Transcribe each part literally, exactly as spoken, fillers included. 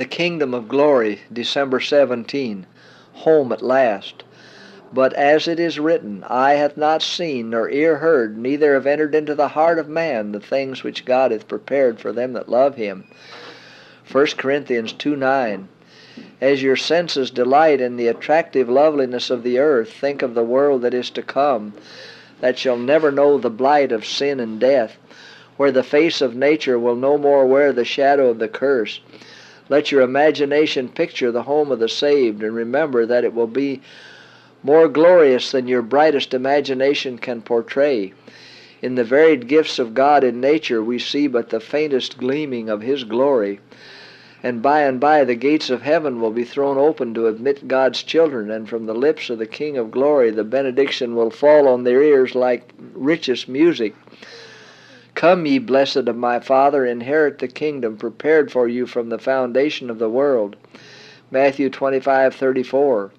The Kingdom of Glory, December seventeenth. Home at last. But as it is written, eye hath not seen, nor ear heard, neither have entered into the heart of man the things which God hath prepared for them that love him. First Corinthians two nine. As your senses delight in the attractive loveliness of the earth, think of the world that is to come, that shall never know the blight of sin and death, where the face of nature will no more wear the shadow of the curse. Let your imagination picture the home of the saved, and remember that it will be more glorious than your brightest imagination can portray. In the varied gifts of God in nature we see but the faintest gleaming of His glory. And by and by the gates of heaven will be thrown open to admit God's children, and from the lips of the King of Glory the benediction will fall on their ears like richest music. Come, ye blessed of my Father, inherit the kingdom prepared for you from the foundation of the world. Matthew twenty-five thirty-four.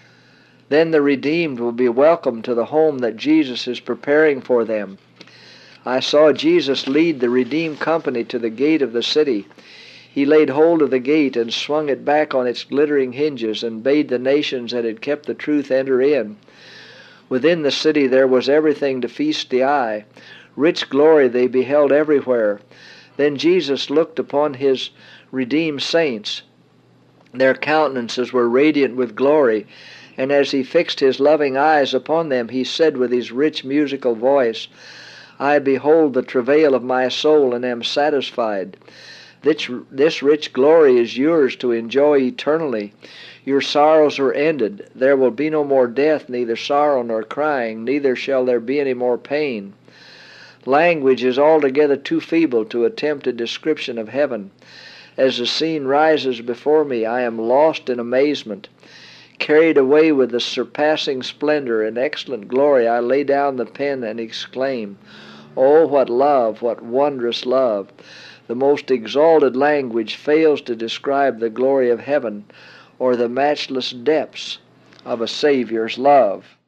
Then the redeemed will be welcomed to the home that Jesus is preparing for them. I saw Jesus lead the redeemed company to the gate of the city. He laid hold of the gate and swung it back on its glittering hinges, and bade the nations that had kept the truth enter in. Within the city there was everything to feast the eye. Rich glory they beheld everywhere. Then Jesus looked upon his redeemed saints. Their countenances were radiant with glory, and as he fixed his loving eyes upon them, he said with his rich musical voice, I behold the travail of my soul, and am satisfied. This, this rich glory is yours to enjoy eternally. Your sorrows are ended. There will be no more death, neither sorrow nor crying, neither shall there be any more pain. Language is altogether too feeble to attempt a description of heaven. As the scene rises before me, I am lost in amazement. Carried away with the surpassing splendor and excellent glory, I lay down the pen and exclaim, Oh, what love, what wondrous love! The most exalted language fails to describe the glory of heaven or the matchless depths of a Savior's love.